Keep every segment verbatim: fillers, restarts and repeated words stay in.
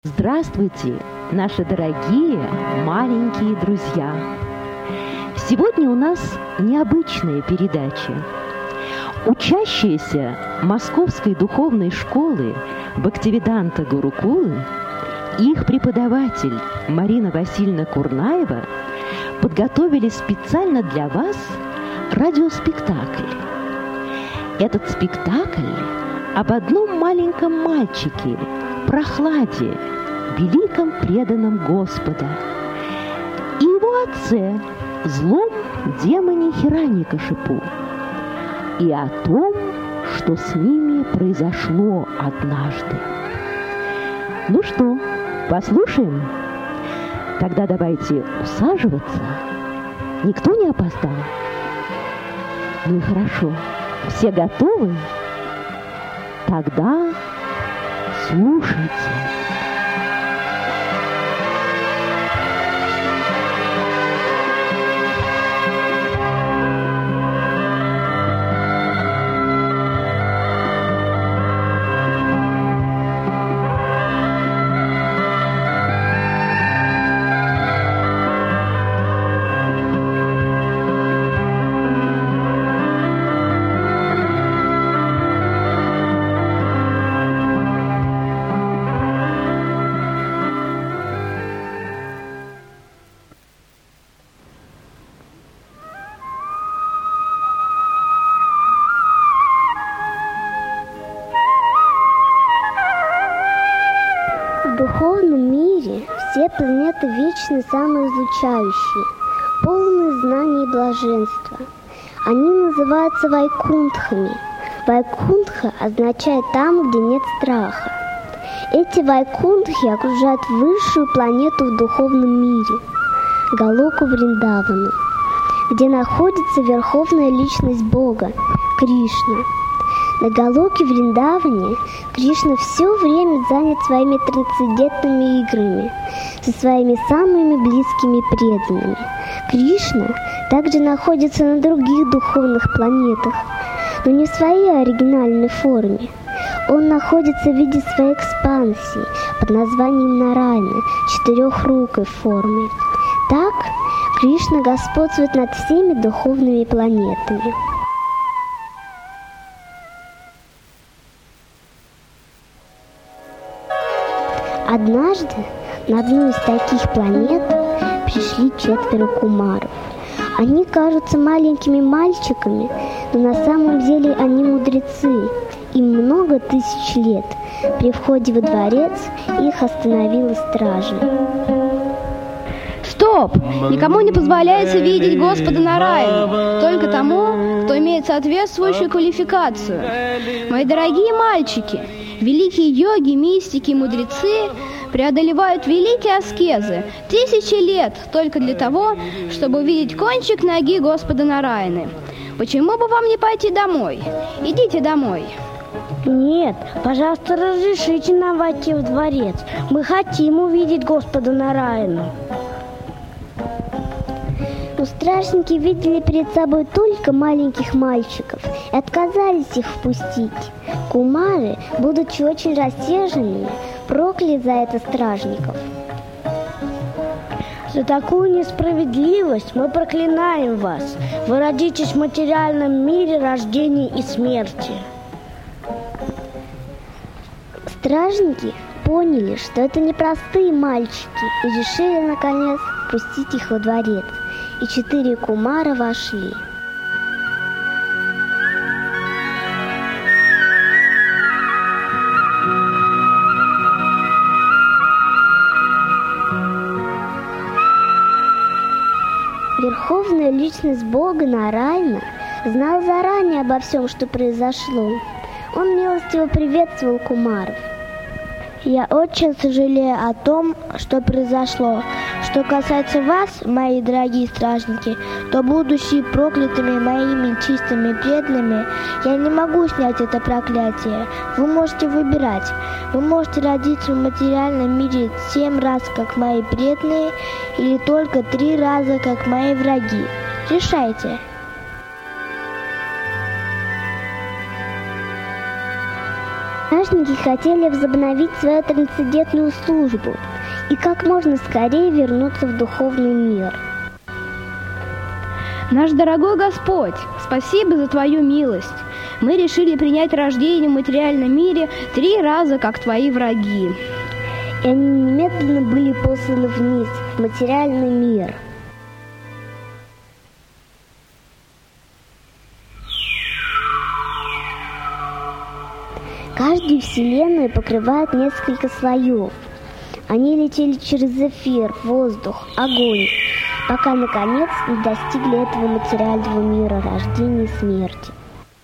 Здравствуйте, наши дорогие маленькие друзья! Сегодня у нас необычная передача. Учащиеся Московской духовной школы Бхактивиданта Гурукулы и их преподаватель Марина Васильевна Курнаева подготовили специально для вас радиоспектакль. Этот спектакль об одном маленьком мальчике, Прохладе, великом преданном Господа, и его отце, злом демоне Хираньякашипу, и о том, что с ними произошло однажды. Ну что, послушаем? Тогда давайте усаживаться. Никто не опоздал? Ну и хорошо. Все готовы? Тогда слушайте. В духовном мире все планеты вечны самоизучающие, полные знаний и блаженства. Они называются вайкунтхами. Вайкунтха означает «там, где нет страха». Эти вайкунтхи окружают высшую планету в духовном мире – Галоку Вриндавану, где находится верховная личность Бога – Кришна. На Галоке Вриндаване Кришна все время занят своими трансцендентными играми со своими самыми близкими преданными. Кришна также находится на других духовных планетах, но не в своей оригинальной форме. Он находится в виде своей экспансии под названием Нарайна, четырехрукой формой. Так Кришна господствует над всеми духовными планетами. Однажды на одну из таких планет пришли четверо кумаров. Они кажутся маленькими мальчиками, но на самом деле они мудрецы. Им много тысяч лет. При входе во дворец их остановила стража. Стоп! Никому не позволяется видеть Господа Нарайну, только тому, кто имеет соответствующую квалификацию. Мои дорогие мальчики, великие йоги, мистики, мудрецы преодолевают великие аскезы тысячи лет только для того, чтобы увидеть кончик ноги Господа Нарайны. Почему бы вам не пойти домой? Идите домой. Нет, пожалуйста, разрешите нам войти в дворец. Мы хотим увидеть Господа Нарайну. Но стражники видели перед собой только маленьких мальчиков и отказались их впустить. Кумары, будучи очень рассерженными, прокляли за это стражников. За такую несправедливость мы проклинаем вас. Вы родитесь в материальном мире рождения и смерти. Стражники поняли, что это непростые мальчики, и решили, наконец, пустить их во дворец. И четыре кумара вошли. Верховная личность Бога Нарайна знал заранее обо всем, что произошло. Он милостиво приветствовал кумаров. Я очень сожалею о том, что произошло. Что касается вас, мои дорогие стражники, то, будучи проклятыми моими чистыми преданными, я не могу снять это проклятие. Вы можете выбирать. Вы можете родиться в материальном мире семь раз, как мои преданные, или только три раза, как мои враги. Решайте. Стражники хотели возобновить свою трансцендентную службу и как можно скорее вернуться в духовный мир. Наш дорогой Господь, спасибо за Твою милость. Мы решили принять рождение в материальном мире три раза, как Твои враги. И они немедленно были посланы вниз, в материальный мир. Каждую вселенную покрывает несколько слоев. Они летели через эфир, воздух, огонь, пока, наконец, не достигли этого материального мира рождения и смерти.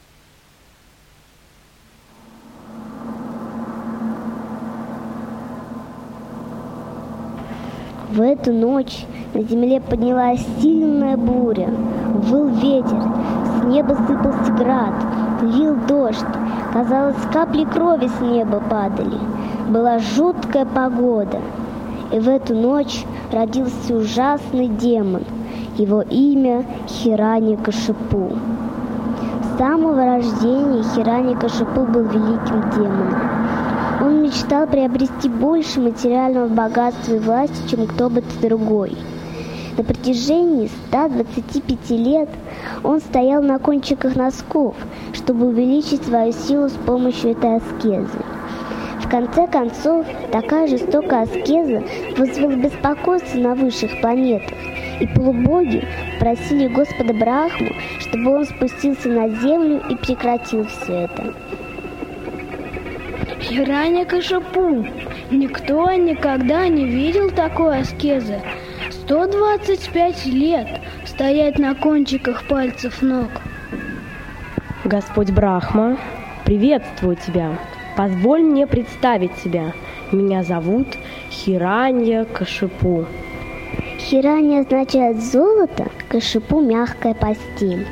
В эту ночь на земле поднялась сильная буря, выл ветер, с неба сыпался град, лил дождь, казалось, капли крови с неба падали. Была жуткая погода, и в эту ночь родился ужасный демон. Его имя Хирания-Кашипу. С самого рождения Хирания-Кашипу был великим демоном. Он мечтал приобрести больше материального богатства и власти, чем кто бы то другой. На протяжении ста двадцати пяти лет он стоял на кончиках носков, чтобы увеличить свою силу с помощью этой аскезы. В конце концов, такая жестокая аскеза вызвала беспокойство на высших планетах, и полубоги просили Господа Брахму, чтобы он спустился на землю и прекратил все это. Хирания-Кашипу, никто никогда не видел такой аскезы. сто двадцать пять лет стоять на кончиках пальцев ног. Господь Брахма, приветствую тебя. Позволь мне представить тебя. Меня зовут Хирания-Кашипу. Хирания означает золото, Кашипу — мягкая постель.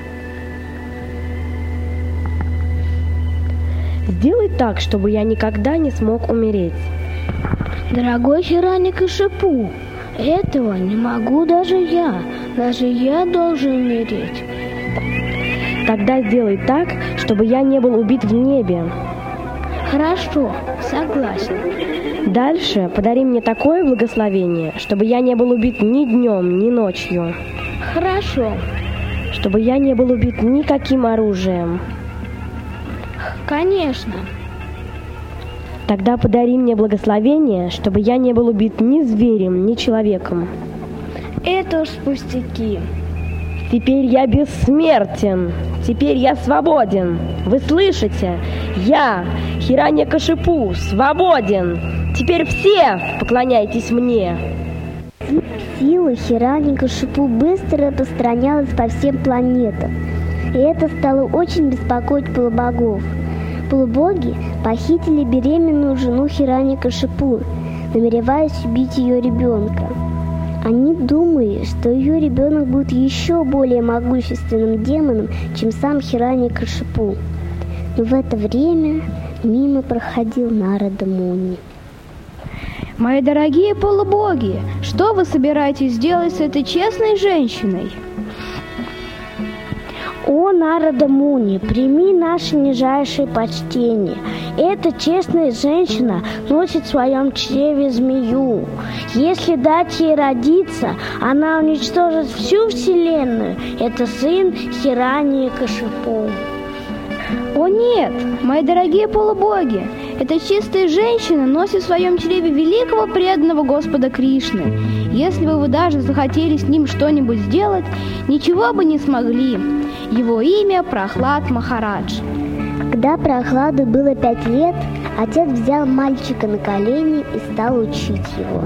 Сделай так, чтобы я никогда не смог умереть. Дорогой Хирания-Кашипу, этого не могу даже я. Даже я должен умереть. Тогда сделай так, чтобы я не был убит в небе. Хорошо, согласен. Дальше подари мне такое благословение, чтобы я не был убит ни днем, ни ночью. Хорошо. Чтобы я не был убит никаким оружием. Конечно. Тогда подари мне благословение, чтобы я не был убит ни зверем, ни человеком. Это уж пустяки. Теперь я бессмертен. Теперь я свободен. Вы слышите? Я, Хирания-Кашипу, свободен. Теперь все поклоняйтесь мне. Сила Хирания-Кашипу быстро распространялась по всем планетам, и это стало очень беспокоить полубогов. Полубоги похитили беременную жену Хирания-Кашипу, намереваясь убить ее ребенка. Они думали, что ее ребенок будет еще более могущественным демоном, чем сам Хирания-Кашипу. Но в это время мимо проходил Нарада Муни. Мои дорогие полубоги, что вы собираетесь делать с этой честной женщиной? О, Нарада Муни, прими наше нижайшее почтение. Эта честная женщина носит в своем чреве змею. Если дать ей родиться, она уничтожит всю вселенную. Это сын Хирания-Кашипу. О нет, мои дорогие полубоги, эта чистая женщина носит в своем чреве великого преданного Господа Кришны. Если бы вы даже захотели с ним что-нибудь сделать, ничего бы не смогли. Его имя Прохлад Махарадж. Когда Прохладу было пять лет, отец взял мальчика на колени и стал учить его.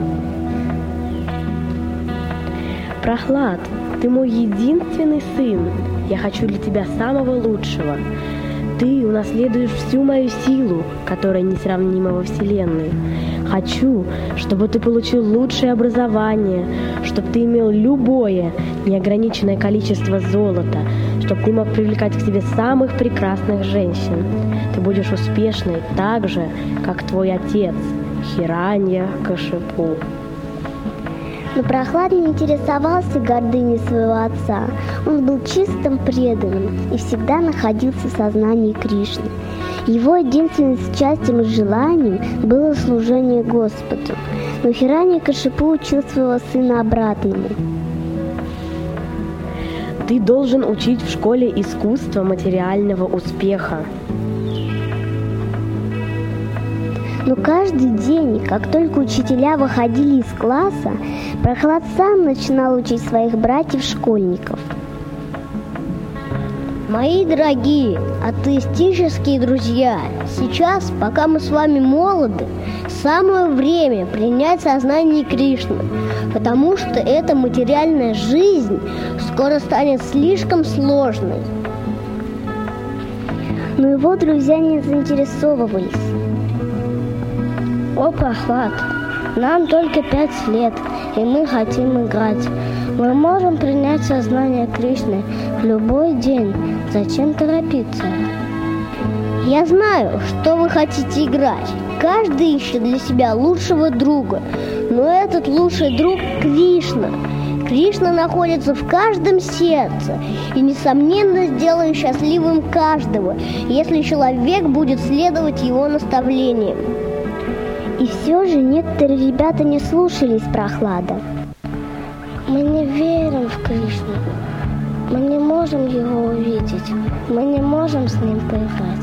Прохлад, ты мой единственный сын. Я хочу для тебя самого лучшего. Ты унаследуешь всю мою силу, которая несравнима во Вселенной. Хочу, чтобы ты получил лучшее образование, чтобы ты имел любое неограниченное количество золота, чтобы ты мог привлекать к себе самых прекрасных женщин. Ты будешь успешной так же, как твой отец, Хирания-Кашипу. Но Прохлад не интересовался гордыней своего отца. Он был чистым преданным и всегда находился в сознании Кришны. Его единственным счастьем и желанием было служение Господу. Но Хирanyакашипу учил своего сына обратному. Ты должен учить в школе искусство материального успеха. Но каждый день, как только учителя выходили из класса, Прохлад сам начинал учить своих братьев-школьников. Мои дорогие атеистические друзья, сейчас, пока мы с вами молоды, самое время принять сознание Кришны, потому что эта материальная жизнь скоро станет слишком сложной. Но его друзья не заинтересовывались. О, Прохлад, нам только пять лет, и мы хотим играть. Мы можем принять сознание Кришны в любой день. Зачем торопиться? Я знаю, что вы хотите играть. Каждый ищет для себя лучшего друга. Но этот лучший друг – Кришна. Кришна находится в каждом сердце и, несомненно, сделает счастливым каждого, если человек будет следовать его наставлениям. И все же некоторые ребята не слушались Прохлада. Мы не верим в Кришну. Мы не можем его увидеть. Мы не можем с ним поиграть.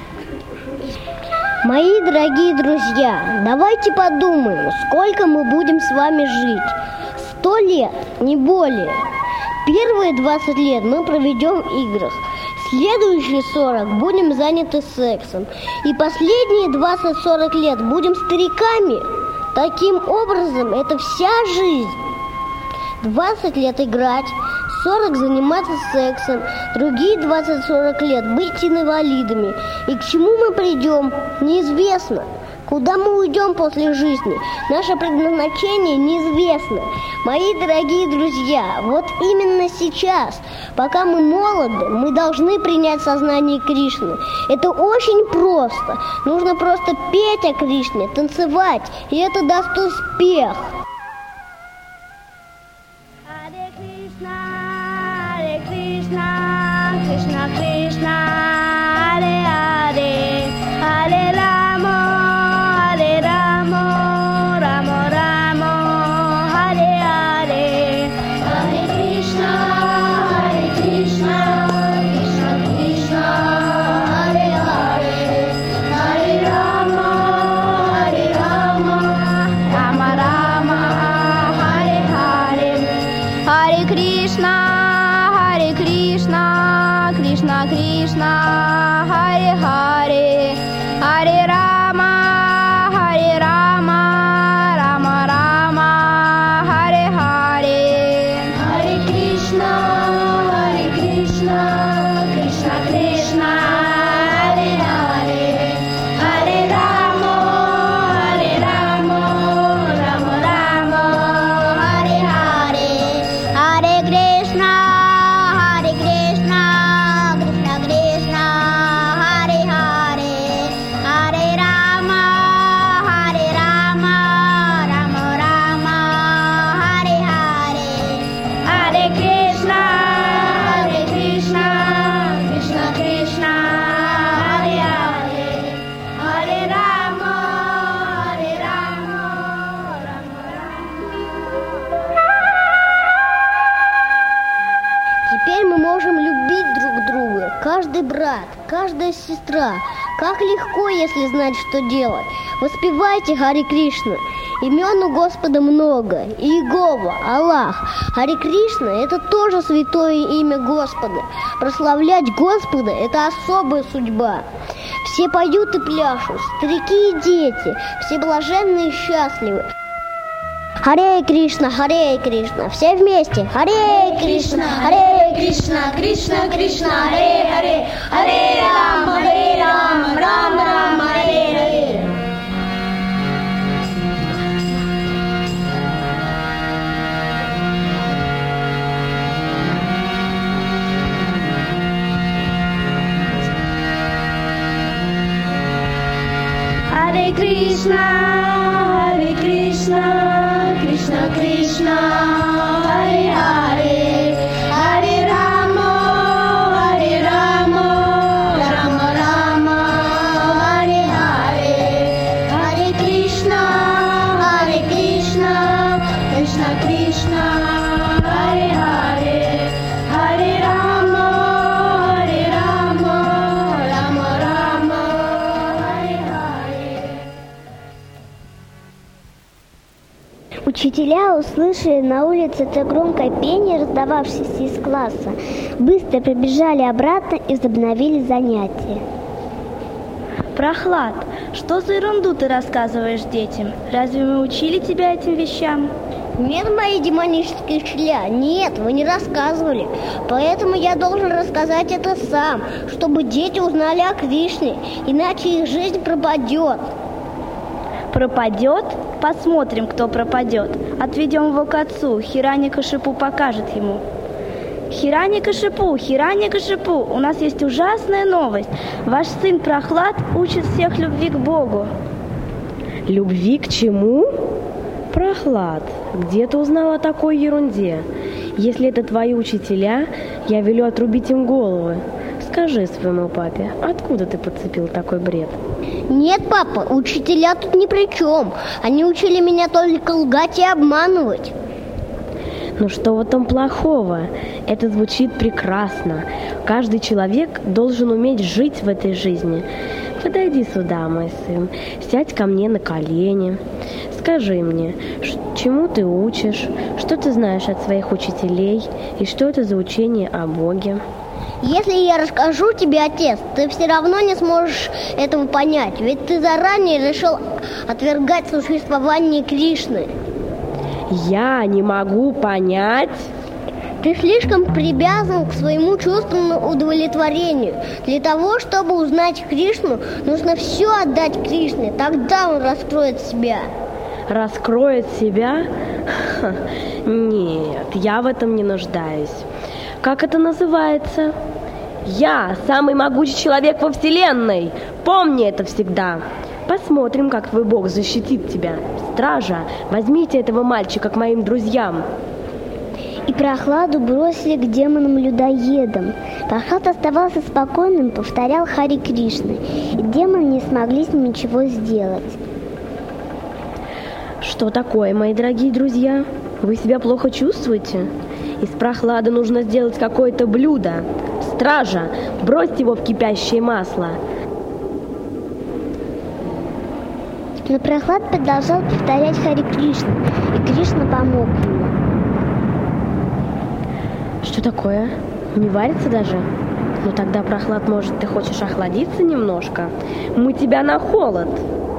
Мои дорогие друзья, давайте подумаем, сколько мы будем с вами жить. Сто лет, не более. Первые двадцать лет мы проведем в играх. Следующие сорок будем заняты сексом. И последние двадцать-сорок лет будем стариками. Таким образом, это вся жизнь. двадцать лет играть, сорок заниматься сексом, другие двадцать-сорок лет быть инвалидами. И к чему мы придем, неизвестно. Куда мы уйдем после жизни, наше предназначение неизвестно. Мои дорогие друзья, вот именно сейчас, пока мы молоды, мы должны принять сознание Кришны. Это очень просто. Нужно просто петь о Кришне, танцевать, и это даст успех. Krishna Krishna, Hare Hare, Hare Rama, Hare Rama, Rama Rama, Hare Hare, Hare Krishna, Hare Krishna, Krishna Krishna, Hare Hare, Hare Rama, Hare Rama, Rama Rama, Hare Hare, Hare Krishna. Hare Krishna, Krishna Krishna, Hare Hare, Hare Rama, Hare Rama, Rama Rama, Hare Hare, Hare Krishna, Hare Krishna, Krishna Krishna, Hare Hare, Hare Rama, Hare Rama, Rama Rama, Hare Hare, Hare Krishna. Каждый брат, каждая сестра. Как легко, если знать, что делать. Воспевайте Харе Кришна. Имен у Господа много. Иегова, Аллах. Харе Кришна – это тоже святое имя Господа. Прославлять Господа – это особая судьба. Все поют и пляшут, старики и дети. Все блаженны и счастливы. Харе Кришна, Харе Кришна, все вместе. Харе Кришна, Харе Кришна, Кришна Кришна, Харе Харе, Харе Рама, Харе Рама, Рама Рама, Харе Харе. Харе Кришна, Харе Кришна, Krishna Krishna, Hare Hare, Hare Rama, Hare Rama, Rama Rama, Krishna, Hare Hare, Hare Rama, Hare Rama, Rama Rama, Hare Hare. Учителя услышали на улице это громкое пение, раздававшееся из класса, быстро прибежали обратно и возобновили занятия. Прохлад, что за ерунду ты рассказываешь детям? Разве мы учили тебя этим вещам? Нет, мои демонические учителя, нет, вы не рассказывали. Поэтому я должен рассказать это сам, чтобы дети узнали о Кришне, иначе их жизнь пропадет. Пропадет? Посмотрим, кто пропадет. Отведем его к отцу, Хираньякашипу покажет ему. Хираньякашипу, Хираньякашипу, у нас есть ужасная новость. Ваш сын Прохлад учит всех любви к Богу. Любви к чему? Прохлад, где ты узнала о такой ерунде? Если это твои учителя, я велю отрубить им головы. Скажи своему папе, откуда ты подцепил такой бред? Нет, папа, учителя тут ни при чем. Они учили меня только лгать и обманывать. Ну что в этом плохого? Это звучит прекрасно. Каждый человек должен уметь жить в этой жизни. Подойди сюда, мой сын, сядь ко мне на колени. Скажи мне, чему ты учишь, что ты знаешь от своих учителей и что это за учение о Боге? Если я расскажу тебе, отец, ты все равно не сможешь этого понять, ведь ты заранее решил отвергать существование Кришны. Я не могу понять? Ты слишком привязан к своему чувственному удовлетворению. Для того, чтобы узнать Кришну, нужно все отдать Кришне, тогда он раскроет себя. Раскроет себя? Ха, нет, я в этом не нуждаюсь. Как это называется? Я самый могучий человек во Вселенной. Помни это всегда. Посмотрим, как твой Бог защитит тебя. Стража, возьмите этого мальчика к моим друзьям. И Прохладу бросили к демонам-людоедам. Прохлад оставался спокойным, повторял Хари Кришна, и демоны не смогли с ним ничего сделать. Что такое, мои дорогие друзья? Вы себя плохо чувствуете? Из Прохлады нужно сделать какое-то блюдо. Стража, бросьте его в кипящее масло. Но Прохлад продолжал повторять Хари Кришна, и Кришна помог ему. Что такое? Не варится даже? Ну тогда, Прохлад, может, ты хочешь охладиться немножко? Мы тебя на холод.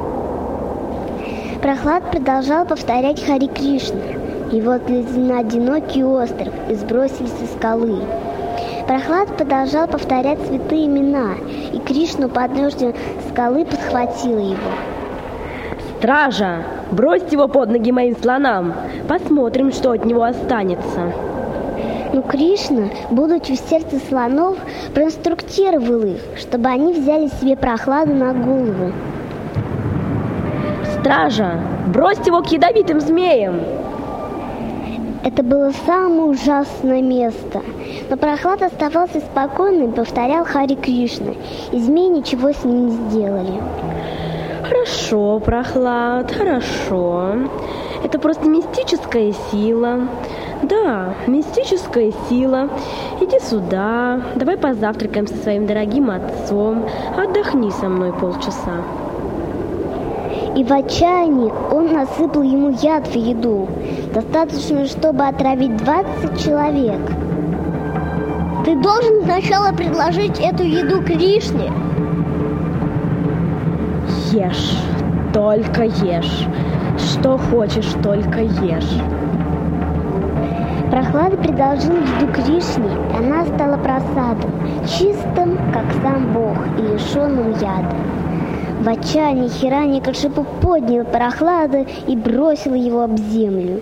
Прохлад продолжал повторять Хари Кришна. И вот летели на одинокий остров и сбросились со скалы. Прохлад продолжал повторять святые имена, и Кришна у подножия скалы подхватила его. Стража, бросьте его под ноги моим слонам. Посмотрим, что от него останется. Но Кришна, будучи в сердце слонов, проинструктировал их, чтобы они взяли себе Прохладу на голову. Стража, бросьте его к ядовитым змеям. Это было самое ужасное место. Но Прохлад оставался спокойным и повторял Хари Кришна, и змеи ничего с ним не сделали. Хорошо, Прохлад, хорошо. Это просто мистическая сила. Да, мистическая сила. Иди сюда, давай позавтракаем со своим дорогим отцом. Отдохни со мной полчаса. И в отчаянии он насыпал ему яд в еду, достаточно, чтобы отравить двадцать человек. Ты должен сначала предложить эту еду Кришне. Ешь, только ешь. Что хочешь, только ешь. Прохлада предложил еду Кришне, и она стала просадом, чистым, как сам Бог, и лишенным яда. В отчаянии Хираньякашипу поднял Прохлада и бросил его об землю.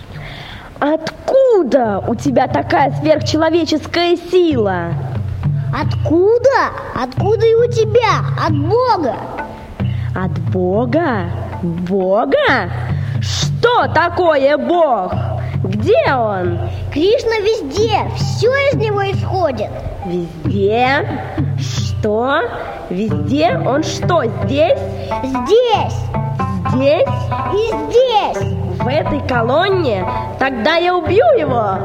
Откуда у тебя такая сверхчеловеческая сила? Откуда? Откуда и у тебя? От Бога. От Бога? Бога? Что такое Бог? Где он? Кришна везде, все из него исходит. Везде? Что? Везде? Он что, здесь? Здесь. Здесь? И здесь. В этой колонне, тогда я убью его.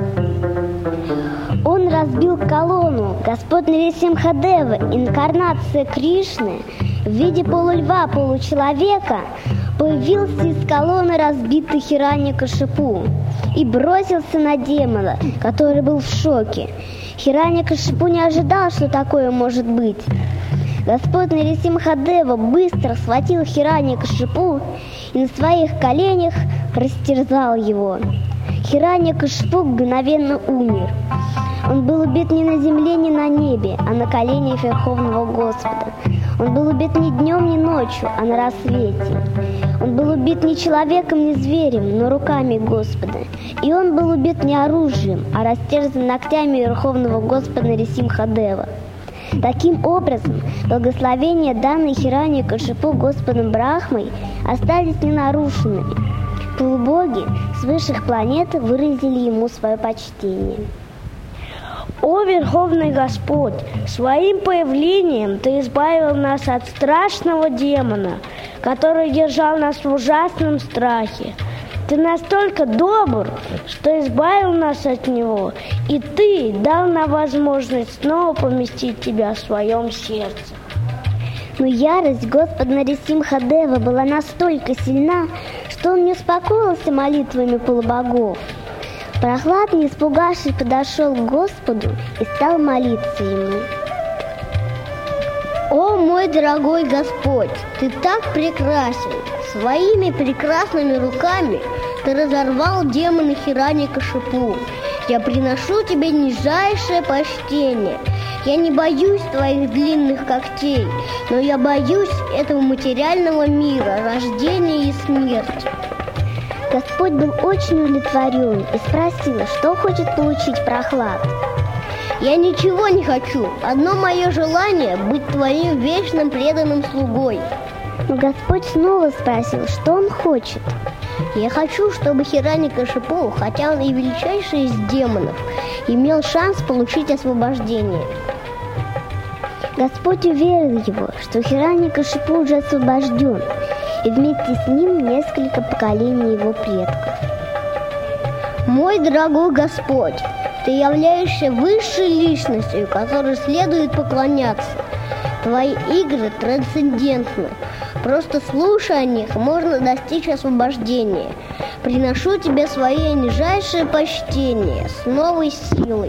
Он разбил колонну. Господь Нарисимхадева, инкарнация Кришны, в виде полульва, получеловека, появился из колонны разбитой Хираньякашипу и бросился на демона, который был в шоке. Хираньякашипу не ожидал, что такое может быть. Господь Нарисимхадева быстро схватил Хираньякашипу и на своих коленях растерзал его. Хираньякашипу мгновенно умер. Он был убит не на земле, не на небе, а на коленях Верховного Господа. Он был убит не днем, не ночью, а на рассвете. Он был убит не человеком, не зверем, но руками Господа. И он был убит не оружием, а растерзан ногтями Верховного Господа Нарисимхадева. Таким образом, благословения, данные Хираньякашипу Господом Брахмой, остались ненарушенными. Полубоги с высших планет выразили ему свое почтение. О, Верховный Господь, своим появлением Ты избавил нас от страшного демона, который держал нас в ужасном страхе. Ты настолько добр, что избавил нас от него, и Ты дал нам возможность снова поместить Тебя в своем сердце. Но ярость Господа Нарисимхадева была настолько сильна, что он не успокоился молитвами полубогов. Прохлад, не испугавшись, подошел к Господу и стал молиться ему. О, мой дорогой Господь, Ты так прекрасен! Своими прекрасными руками Ты разорвал демона Хираньякашипу. Я приношу Тебе нижайшее почтение. Я не боюсь Твоих длинных когтей, но я боюсь этого материального мира, рождения и смерти. Господь был очень удовлетворен и спросил, что хочет получить Прохлад. Я ничего не хочу. Одно мое желание — быть Твоим вечным преданным слугой. Но Господь снова спросил, что он хочет. Я хочу, чтобы Хираньякашипу, хотя он и величайший из демонов, имел шанс получить освобождение. Господь уверил его, что Хираньякашипу уже освобожден, и вместе с ним несколько поколений его предков. Мой дорогой Господь, Ты являешься высшей личностью, которой следует поклоняться. Твои игры трансцендентны. Просто слушая о них, можно достичь освобождения. Приношу Тебе свое нижайшее почтение с новой силой.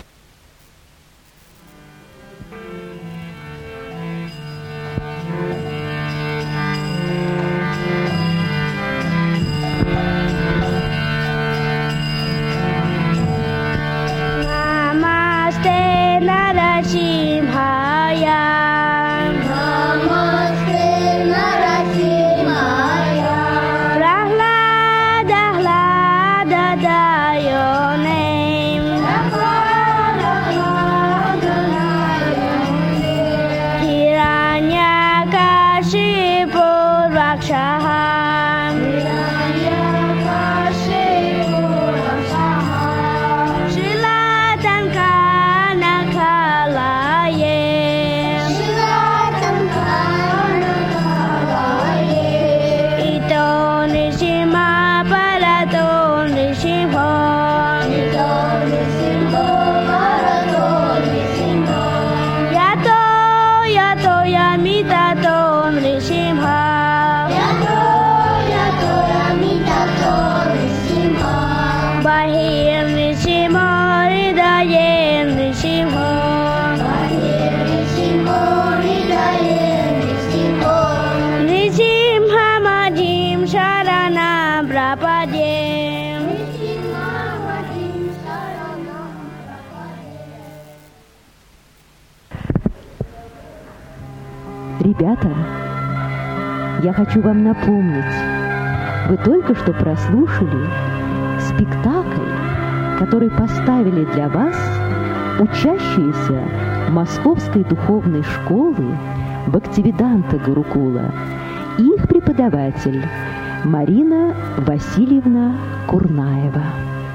Ребята, я хочу вам напомнить, вы только что прослушали спектакль, который поставили для вас учащиеся Московской духовной школы Бхактивиданта Гурукула и их преподаватель Марина Васильевна Курнаева.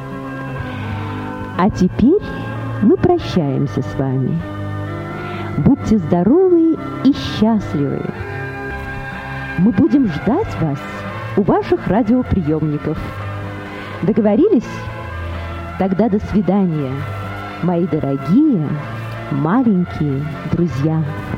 А теперь мы прощаемся с вами. Будьте здоровы и счастливы. Мы будем ждать вас у ваших радиоприемников. Договорились? Тогда до свидания, мои дорогие маленькие друзья.